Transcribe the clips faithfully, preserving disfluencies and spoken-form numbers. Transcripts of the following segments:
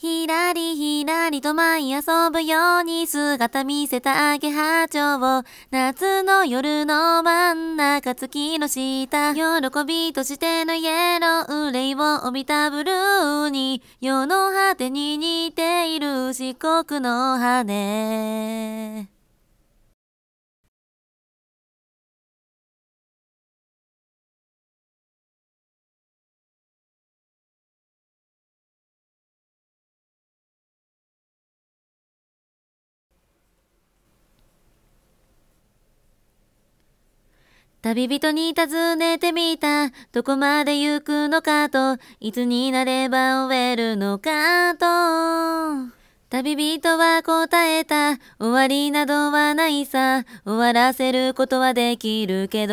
ひらりひらりと舞い遊ぶように姿見せたアゲハチョウ。夏の夜の真ん中月の下、喜びとしてのイエロー、憂いを帯びたブルーに、世の果てに似ている四国の羽。旅人に尋ねてみた。どこまで行くのかと、いつになれば終えるのかと。旅人は答えた。終わりなどはないさ。終わらせることはできるけど。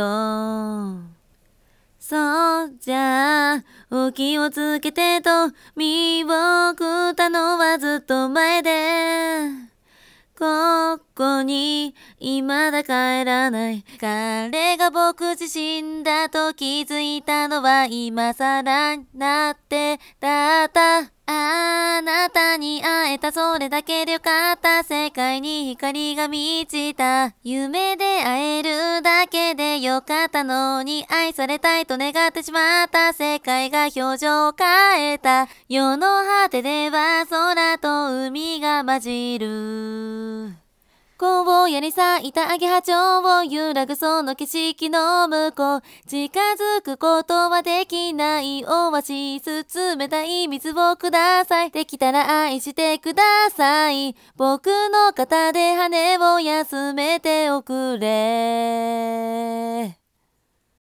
そうじゃあ、お気をつけてと見送ったのはずっと前で。ここに未だ帰らない。彼が僕自身だと気づいたのは今更になってだった。あなたに会えた、それだけでよかった。世界に光が満ちた。夢で会えるだけでよかったのに、愛されたいと願ってしまった。世界が表情を変えた。世の果てでは空と海が混じる。荒野に咲いたアゲハチョウを揺らぐその景色の向こう、近づくことはできないオアシス、冷たい水をください。できたら愛してください。僕の肩で羽を休めておくれ。